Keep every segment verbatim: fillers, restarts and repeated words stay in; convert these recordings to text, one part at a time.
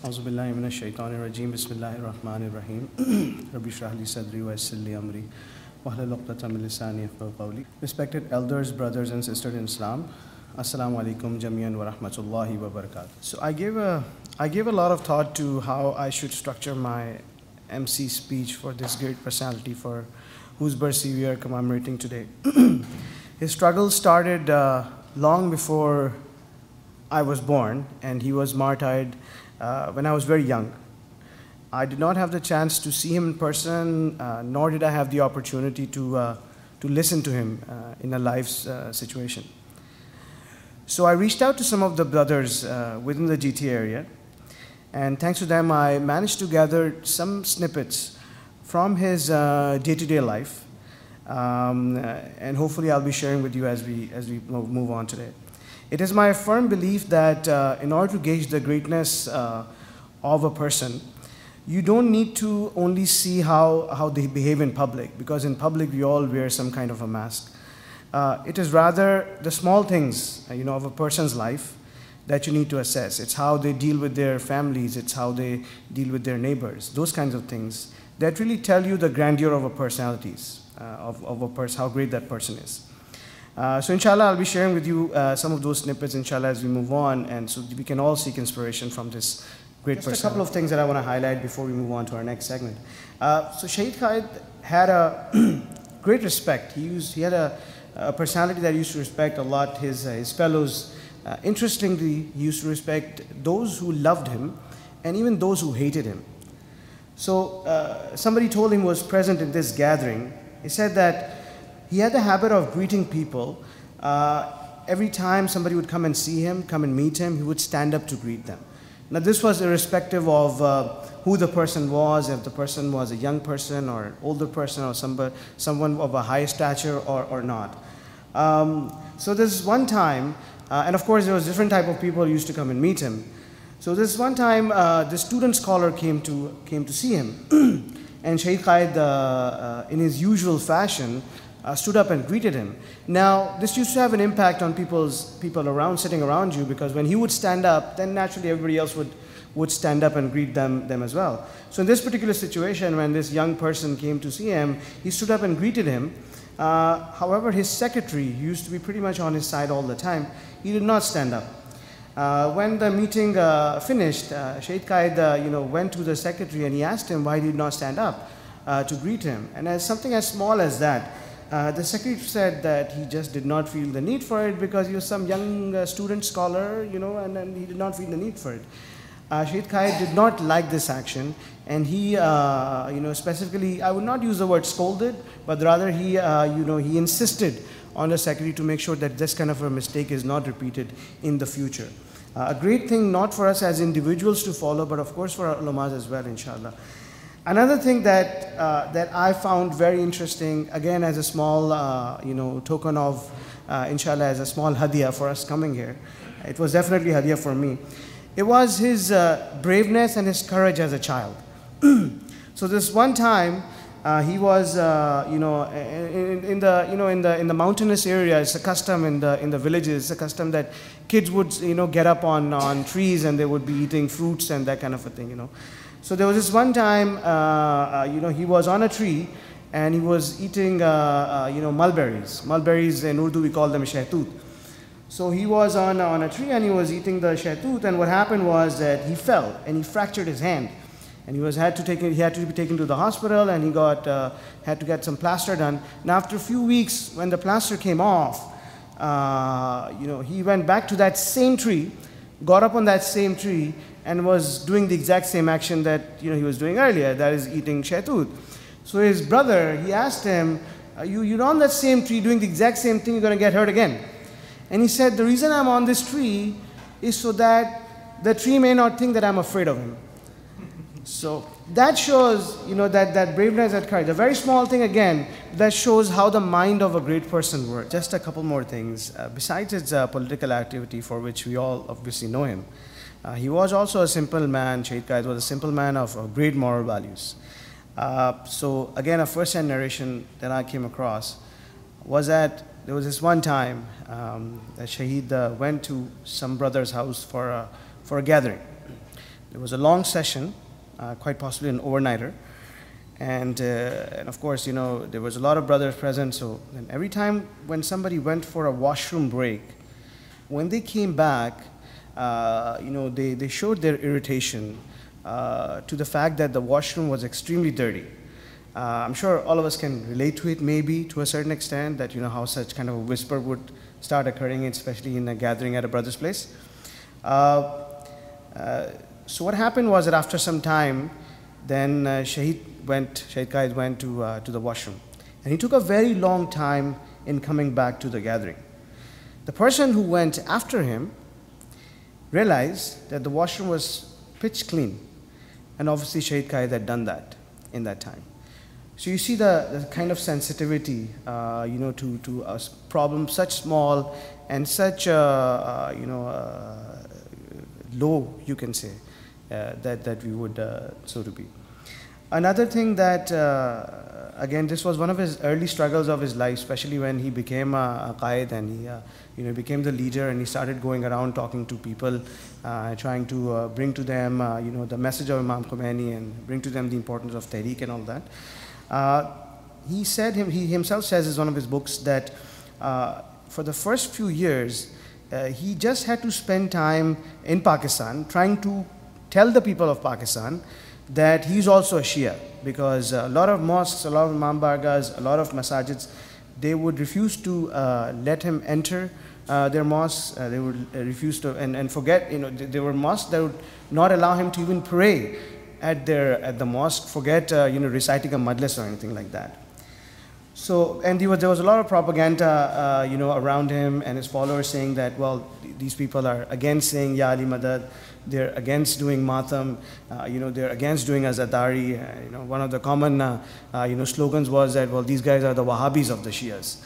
أعوذ بالله من الشيطان الرجيم بسم الله الرحمن الرحيم رب اشرح لي صدري ويسر لي أمري واحلل عقدة من لساني يفقهوا قولي. Respected elders, brothers and sisters in Islam, Assalamu alaikum jamiyan wa rahmatullahi wa barakatuh. So I gave a I gave a lot of thought to how I should structure my M C speech for this great personality for whose birthday we are commemorating today. His struggle started uh, long before I was born, and he was martyred uh, when I was very young. I did not have the chance to see him in person, uh, nor did I have the opportunity to, uh, to listen to him uh, in a live uh, situation. So I reached out to some of the brothers uh, within the G T A area, and thanks to them, I managed to gather some snippets from his uh, day-to-day life, um, and hopefully I'll be sharing with you as we, as we move on today. It is my firm belief that uh, in order to gauge the greatness uh, of a person, you don't need to only see how, how they behave in public, because in public we all wear some kind of a mask. Uh, it is rather the small things uh, you know, of a person's life that you need to assess. It's how they deal with their families, it's how they deal with their neighbors, those kinds of things that really tell you the grandeur of a personalities, uh, of, of a person, how great that person is. Uh, so inshallah, I'll be sharing with you uh, some of those snippets, inshallah, as we move on, and so we can all seek inspiration from this great person. Just a couple of things that I want to highlight before we move on to our next segment. Uh, so Shaheed Khalid had a great respect. He, used, he had a, a personality that he used to respect a lot his, uh, his fellows. Uh, interestingly, he used to respect those who loved him and even those who hated him. So uh, somebody told him was present in this gathering. He said that he had the habit of greeting people. Uh, every time somebody would come and see him, come and meet him, he would stand up to greet them. Now this was irrespective of uh, who the person was, if the person was a young person or an older person or somebody, someone of a high stature or, or not. Um, so this one time, uh, and of course there was different type of people who used to come and meet him. So this one time, uh, the student scholar came to, came to see him. And Shaheed Khalid, uh, uh, in his usual fashion, Uh, stood up and greeted him. Now, this used to have an impact on people's, people around, sitting around you, because when he would stand up, then naturally everybody else would, would stand up and greet them, them as well. So in this particular situation, when this young person came to see him, he stood up and greeted him. Uh, however, his secretary used to be pretty much on his side all the time. He did not stand up. Uh, when the meeting uh, finished, uh, Shaheed Khalid uh, you know, went to the secretary and he asked him why he did not stand up uh, to greet him. And as something as small as that, Uh, the secretary said that he just did not feel the need for it because he was some young uh, student scholar, you know, and, and he did not feel the need for it. Uh, Shaheed Khalid did not like this action, and he, uh, you know, specifically, I would not use the word scolded, but rather he, uh, you know, he insisted on the secretary to make sure that this kind of a mistake is not repeated in the future. Uh, a great thing not for us as individuals to follow, but of course for our ulamas as well, inshallah. Another thing that, uh, that I found very interesting, again as a small uh, you know, token of, uh, inshallah, as a small hadiyah for us coming here. It was definitely hadiyah for me. It was his uh, braveness and his courage as a child. So this one time, uh, he was, uh, you know, in, in, the, you know, in, the, in the mountainous area, it's a custom in the, in the villages, it's a custom that kids would, you know, get up on, on trees and they would be eating fruits and that kind of a thing, you know. So there was this one time, uh, uh, you know, he was on a tree and he was eating, uh, uh, you know, mulberries. Mulberries in Urdu we call them shehtoot. So he was on, on a tree and he was eating the shehtoot, and what happened was that he fell and he fractured his hand. And he was had to take he had to be taken to the hospital, and he got uh, had to get some plaster done. And after a few weeks, when the plaster came off, uh, you know, he went back to that same tree, got up on that same tree, and was doing the exact same action that, you know, he was doing earlier, that is eating shehtoot. So his brother, he asked him, you, you're on that same tree doing the exact same thing, you're going to get hurt again. And he said, the reason I'm on this tree is so that the tree may not think that I'm afraid of him. So that shows, you know, that, that braveness, that courage. A very small thing again, that shows how the mind of a great person works. Just a couple more things. Uh, besides his uh, political activity, for which we all obviously know him, Uh, he was also a simple man. Shaheed Khalid was a simple man of, of great moral values. Uh, so again, a first-hand narration that I came across was that there was this one time um, that Shaheed uh, went to some brother's house for a, for a gathering. There was a long session, uh, quite possibly an overnighter. And, uh, and of course, you know, there was a lot of brothers present. So and every time when somebody went for a washroom break, when they came back, uh, you know, they, they showed their irritation uh, to the fact that the washroom was extremely dirty. Uh, I'm sure all of us can relate to it, maybe to a certain extent, that you know how such kind of a whisper would start occurring, especially in a gathering at a brother's place. Uh, uh, so what happened was that after some time, then uh, Shahid went, Shahid Qaid went to, uh, to the washroom. And he took a very long time in coming back to the gathering. The person who went after him realized that the washroom was pitch clean. And obviously Shahid Qaid had done that in that time. So you see the, the kind of sensitivity, uh, you know, to, to a problem such small and such, uh, uh, you know, uh, low, you can say, uh, that, that we would, uh, so to be. Another thing that, uh, again, this was one of his early struggles of his life, especially when he became a, a Qaid and he, uh, you know, became the leader and he started going around talking to people, uh, trying to uh, bring to them, uh, you know, the message of Imam Khomeini and bring to them the importance of Tehreek and all that. Uh, he said, him, he himself says in one of his books that uh, for the first few years, uh, he just had to spend time in Pakistan trying to tell the people of Pakistan that he's also a Shia, because a lot of mosques, a lot of Imam Bargahs, a lot of masajids, they would refuse to uh, let him enter uh, their mosques. Uh, they would uh, refuse to, and, and forget, you know, there were mosques that would not allow him to even pray at their at the mosque, forget, uh, you know, reciting a majlis or anything like that. So, and there was, there was a lot of propaganda, uh, you know, around him and his followers saying that, well, these people are against saying Ya Ali Madad, they're against doing Matam, uh, you know, they're against doing Azadari. Uh, you know, one of the common, uh, uh, you know, slogans was that, well, these guys are the Wahhabis of the Shias.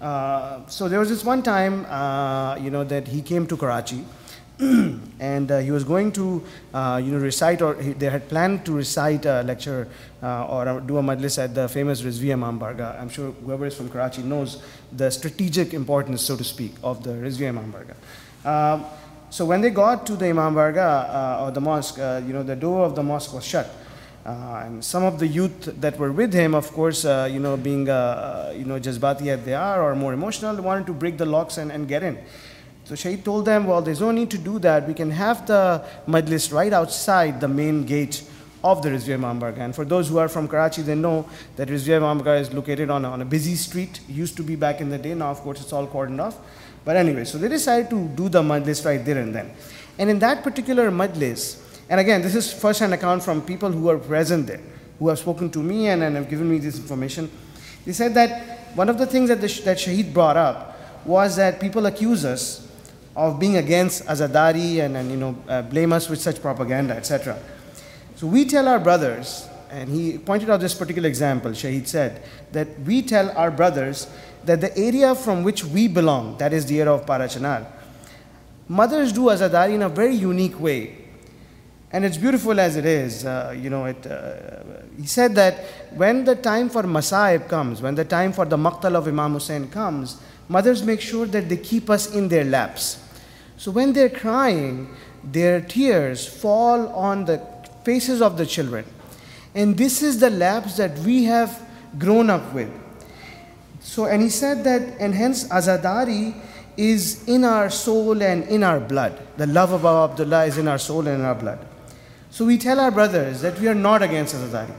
Uh, so there was this one time, uh, you know, that he came to Karachi, and uh, he was going to, uh, you know, recite, or he, they had planned to recite a lecture uh, or do a majlis at the famous Rizvi Imam Bargah. I'm sure whoever is from Karachi knows the strategic importance, so to speak, of the Rizvi Imam Bargah. Uh, so when they got to the Imam Bargah uh, or the mosque, uh, you know, the door of the mosque was shut. Uh, and some of the youth that were with him, of course, uh, you know, being, uh, you know, jazbati as they are or more emotional, they wanted to break the locks and, and get in. So Shahid told them, well, there's no need to do that. We can have the majlis right outside the main gate of the Rizvi Imam Bargah. And for those who are from Karachi, they know that Rizvi Imam Bargah is located on a, on a busy street. It used to be back in the day. Now, of course, it's all cordoned off. But anyway, so they decided to do the majlis right there and then. And in that particular majlis, and again, this is first-hand account from people who are present there, who have spoken to me and, and have given me this information. They said that one of the things that, the, that Shahid brought up was that people accuse us of being against Azadari and, and you know, uh, blame us with such propaganda, et cetera. So we tell our brothers, and he pointed out this particular example, Shahid said, that we tell our brothers that the area from which we belong, that is the area of Parachanar, mothers do Azadari in a very unique way. And it's beautiful as it is. Uh, you know, it, uh, he said that when the time for Masaib comes, when the time for the Maqtal of Imam Hussain comes, mothers make sure that they keep us in their laps. So when they're crying, their tears fall on the faces of the children. And this is the laps that we have grown up with. So, and he said that, and hence Azadari is in our soul and in our blood. The love of Baba Abdullah is in our soul and in our blood. So we tell our brothers that we are not against Azadari.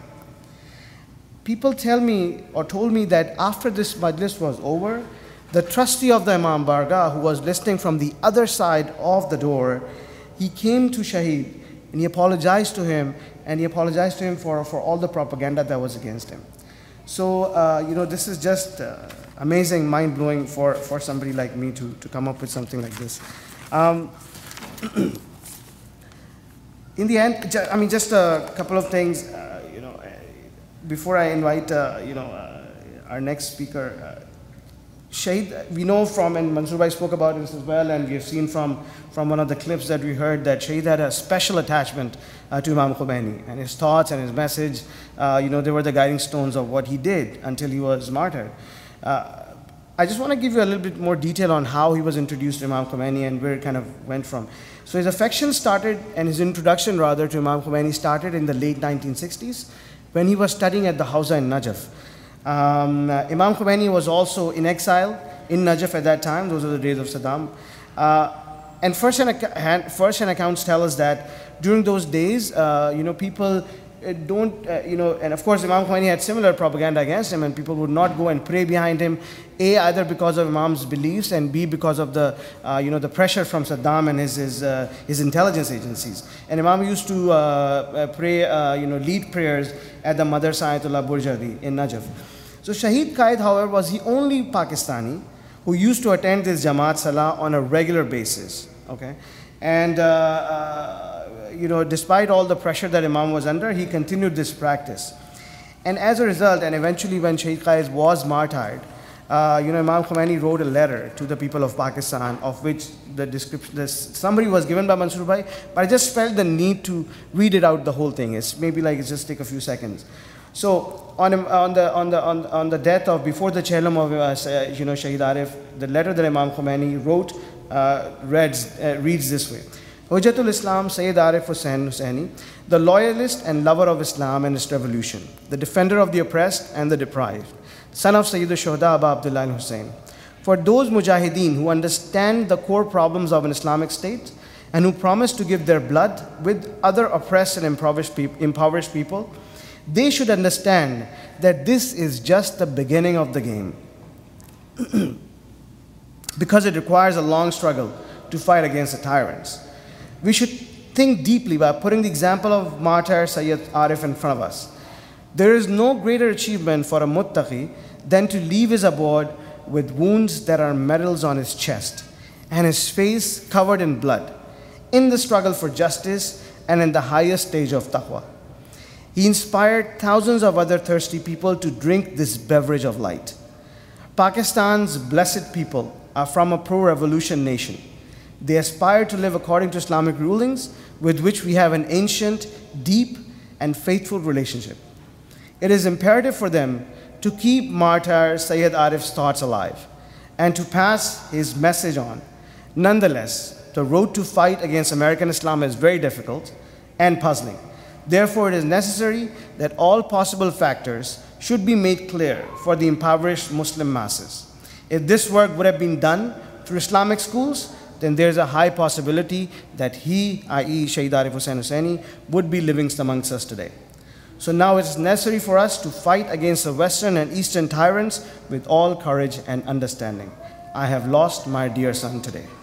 People tell me or told me that after this majlis was over, the trustee of the Imam Bargah, who was listening from the other side of the door, he came to Shahid and he apologized to him, and he apologized to him for, for all the propaganda that was against him. So, uh, you know, this is just uh, amazing, mind-blowing for, for somebody like me to, to come up with something like this. Um, in the end, I mean, just a couple of things, uh, you know, before I invite, uh, you know, uh, our next speaker, uh, Shahid, we know from, and Mansoor Bhai spoke about this as well, and we have seen from, from one of the clips that we heard that Shahid had a special attachment uh, to Imam Khomeini, and his thoughts and his message, uh, you know, they were the guiding stones of what he did until he was martyred. Uh, I just want to give you a little bit more detail on how he was introduced to Imam Khomeini and where it kind of went from. So his affection started, and his introduction rather to Imam Khomeini started in the late nineteen sixties when he was studying at the Hawza in Najaf. Um, uh, Imam Khomeini was also in exile in Najaf at that time. Those are the days of Saddam. Uh, and first-hand first accounts tell us that during those days, uh, you know, people uh, don't, uh, you know, and of course Imam Khomeini had similar propaganda against him, and people would not go and pray behind him, A, either because of Imam's beliefs, and B, because of the, uh, you know, the pressure from Saddam and his, his, uh, his intelligence agencies. And Imam used to uh, uh, pray, uh, you know, lead prayers at the Madrasa Ayatollah Burjadi in Najaf. So Shahid Qaid, however, was the only Pakistani who used to attend this Jamaat Salah on a regular basis, okay? And, uh, uh, you know, despite all the pressure that Imam was under, he continued this practice. And as a result, and eventually when Shahid Qaid was martyred, uh, you know, Imam Khomeini wrote a letter to the people of Pakistan, of which the description, the summary was given by Mansoor Bhai, but I just felt the need to read it out, the whole thing. It's maybe like, it's just take a few seconds. So on, on, the, on, the, on, on the death of, before the Chelum of uh, you know, Shahid Arif, the letter that Imam Khomeini wrote uh, reads, uh, reads this way. Hujjatul Islam Sayyid Arif Hussain Hussaini, the loyalist and lover of Islam and its revolution, the defender of the oppressed and the deprived, son of Sayyid al-Shuhada Aba Abdullah al-Hussein. For those mujahideen who understand the core problems of an Islamic state and who promise to give their blood with other oppressed and impoverished, peop impoverished people, they should understand that this is just the beginning of the game, because it requires a long struggle to fight against the tyrants. We should think deeply by putting the example of martyr Sayyid Arif in front of us. There is no greater achievement for a muttaqi than to leave his abode with wounds that are medals on his chest and his face covered in blood, in the struggle for justice and in the highest stage of taqwa. He inspired thousands of other thirsty people to drink this beverage of light. Pakistan's blessed people are from a pro-revolution nation. They aspire to live according to Islamic rulings with which we have an ancient, deep, and faithful relationship. It is imperative for them to keep martyr Sayyid Arif's thoughts alive and to pass his message on. Nonetheless, the road to fight against American Islam is very difficult and puzzling. Therefore, it is necessary that all possible factors should be made clear for the impoverished Muslim masses. If this work would have been done through Islamic schools, then there is a high possibility that he, that is. Shahid Arif Hussain Hussaini, would be living amongst us today. So now it is necessary for us to fight against the Western and Eastern tyrants with all courage and understanding. I have lost my dear son today.